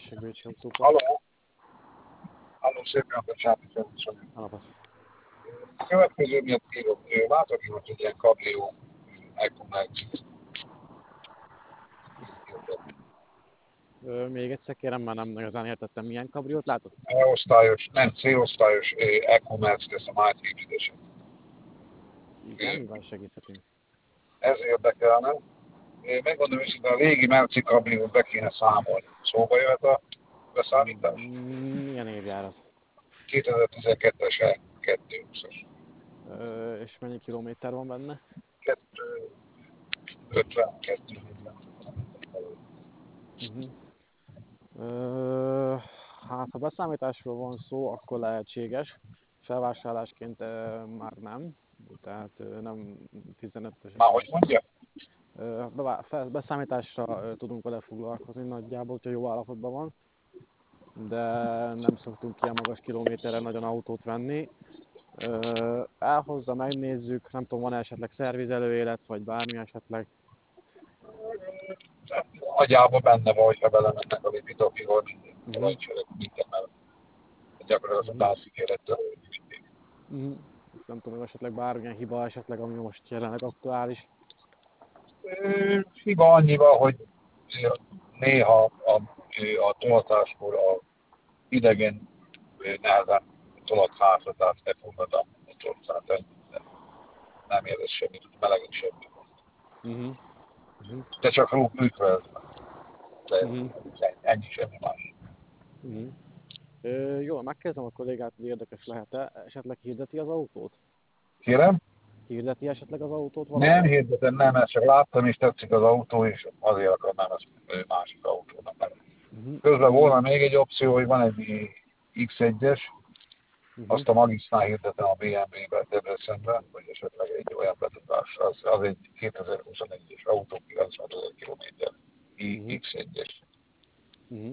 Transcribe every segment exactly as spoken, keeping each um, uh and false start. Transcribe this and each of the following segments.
tessék Bécsi autópart. Halló! Halló, szép napot, Sápi Ferenc vagyok. Alapos. A következő miatt írok, látok én, hogy egy ilyen kabrió Ecomerc. Még egyszer kérem, már nem igazán értettem, milyen kabriót látott? E-osztályos, nem C-osztályos Ecomerc, ezt a Máté hibridesen. Igen, mivel segíthetünk? Ez érdekelne. Én megmondom őszintén, a régi Merci kabriót be kéne számolni. Szóba jöhet a beszámítás? Mm, milyen évjárat? kétezer-tizenkettes E kétszázhúszas. És mennyi kilométer van benne? kétszázötvenkettő. Uh-huh. Ö, hát, ha beszámításról van szó, akkor lehetséges. Felvásárlásként ö, már nem. Tehát ö, nem tizenötös. Már hogy mondja? Ö, bevá- fel- beszámításra ö, tudunk vele foglalkozni nagyjából, hogyha jó állapotban van. De nem szoktunk ilyen magas kilométerre nagyon autót venni. Ö, elhozza, megnézzük, nem tudom, van esetleg szervizelőélet, vagy bármi esetleg. Agyában benne van, hogyha belemennek a lépítókihol, minden Uh-huh. olajcsörek, minden, mert gyakorlatilag a távszígérettel mindig. Uh-huh. Nem tudom, esetleg bármilyen hiba esetleg, ami most jelenleg aktuális. Hiba annyiban, hogy néha a, a tolatáskor a idegen nehezen tolat hátra, tehát lefogad a motort, tehát nem érez semmit, melegít semmit. Uh-huh. Uh-huh. De csak rúg működve, de Uh-huh. ennyi semmi más. Uh-huh. Ö, jó, megkérdezem a kollégát, hogy érdekes lehet-e, esetleg hirdeti az autót? Kérem? Hirdeti esetleg az autót Nem valahol? hirdetem, nem, ezt csak láttam, és tetszik az autó, és azért akarnám ezt másik autónak. Uh-huh. Közben volna még egy opció, hogy van egy iksz egyes, Uh-huh. azt a Magisnál hirdetem a bé em vé-be Debrecenben, hogy esetleg egy olyan betudás. Az, az egy kétezer-huszonegyes autó, kilencvenezer kilométer, Uh-huh. iksz egyes. Uh-huh.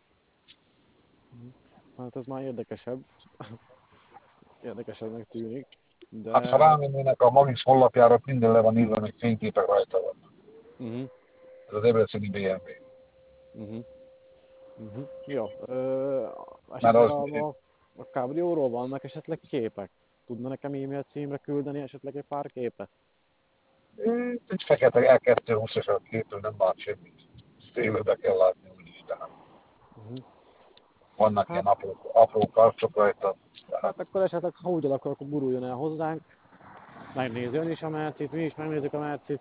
Uh-huh. Hát ez már érdekesebb. Érdekesebbnek tűnik. De... Hát ha rámennének a Magis honlapjára, minden le van írva, még fényképek rajta van. Uh-huh. Ez a debreceni bé em vé. Uh-huh. Uh-huh. Jó. Ö, Mert esetleg az, a, a, a Cabrióról vannak esetleg képek? Tudna nekem e-mail címre küldeni esetleg egy pár képet? egy fekete E kétszázhúszas a képről nem lát semmit. Élőbe kell látni úgyis, tehát. Uh-huh. Vannak Hát, ilyen apró, apró karcok rajta. hát akkor esetleg, ha úgy alakul, akkor guruljon el hozzánk. Megnézi ön is a Mercit, mi is megnézzük a Mercit.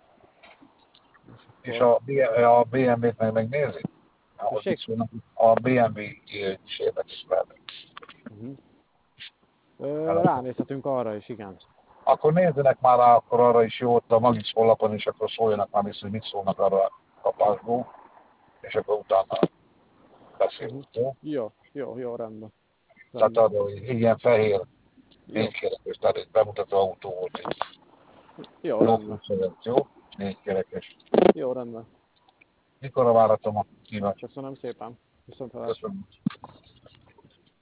És a, a bé em vé-t meg megnézi? Ahhoz mit szólnak, a bé em vé is érdekes lehet. Uh-huh. Ö, ránézhetünk arra is, igen. Akkor nézzenek már rá, akkor arra is jó, ott a Magis honlapon, és akkor szóljanak már vissza, hogy mit szólnak arra a kapásból, és akkor utána beszélünk, Uh-huh. jó? Jó, jó, jó, rendben. Tehát rendben. arra, hogy ilyen fehér, Jó, négykerekes, tehát egy bemutató autó volt egy jó, rendben. lókúszeret, jó? Négykerekes. Jó, rendben. Mikor várhatom a kíváncsi? Köszönöm szépen. Viszont hallásra. Köszönöm.